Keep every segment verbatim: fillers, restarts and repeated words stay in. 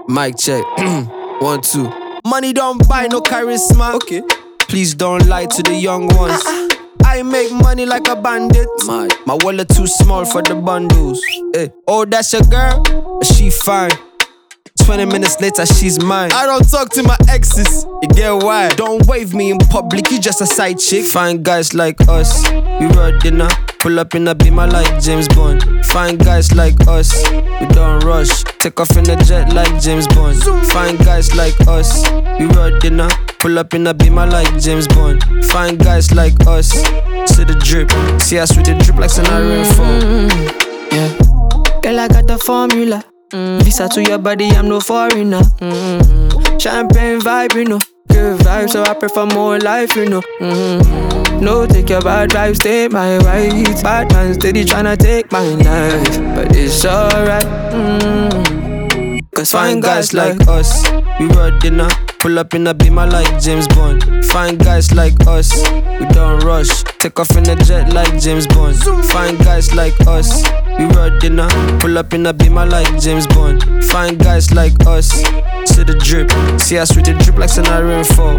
Mic check. One, two. Money don't buy no charisma. Okay. Please don't lie to the young ones. I make money like a bandit. My, my wallet too small for the bundles. Hey. Oh, that's your girl? She fine. twenty minutes later, she's mine. I don't talk to my exes. You get why? Don't wave me in public, you just a side chick. Fine guys like us, we roll dinner. Pull up in a beamer like James Bond. Fine guys like us, we don't rush. Take off in a jet like James Bond. Fine guys like us, we roll dinner. Pull up in a beamer like James Bond. Fine guys like us, see the drip. See us with the drip like scenario mm-hmm. Yeah, girl I got the formula. Mm. Visa to your body, I'm no foreigner. Mm-hmm. Champagne vibe, you know. Good vibe, so I prefer more life, you know. Mm-hmm. No, take your bad vibes, take my right. Bad man steady tryna take my life, but it's alright. Mm-hmm. Cause fine guys like us, we roll dinner. Pull up in a beamer like James Bond. Fine guys like us, we don't rush. Take off in a jet like James Bond. Fine guys like us, we roll dinner. Pull up in a beamer like James Bond. Fine guys like us, see the drip. See us with the drip like scenario four.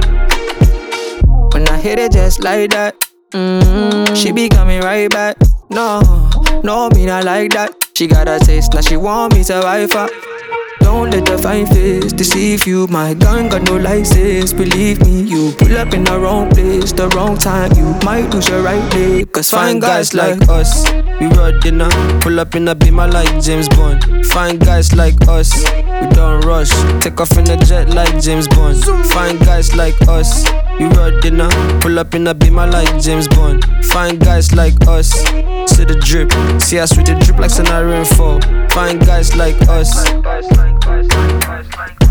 When I hit it just like that, mm-hmm. She be coming right back. No, no, me not like that. She got a taste, now she want me to wife her. Don't let the fine face deceive you. My gun got no license, believe me. You pull up in the wrong place, the wrong time. You might lose your right leg. Cause fine, fine guys, guys like us, we roll dinner. Pull up in a beamer like James Bond. Fine guys like us, we don't rush. Take off in a jet like James Bond. Fine guys like us, we roll dinner. Pull up in a beamer like James Bond. Fine guys like us, see the drip. See us with the drip like scenario four. Fine guys like us.